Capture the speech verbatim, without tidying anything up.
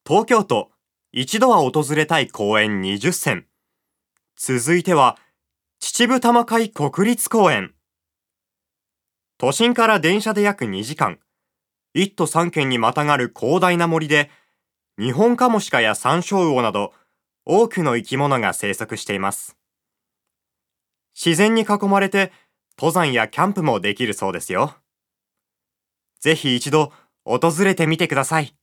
東京都、一度は訪れたい公園にじゅっせん。続いては、秩父多摩海国立公園。都心から電車で約にじかん、いっ都さん県にまたがる広大な森で、ニホンカモシカやサンショウウオなど、多くの生き物が生息しています。自然に囲まれて、登山やキャンプもできるそうですよ。ぜひ一度、訪れてみてください。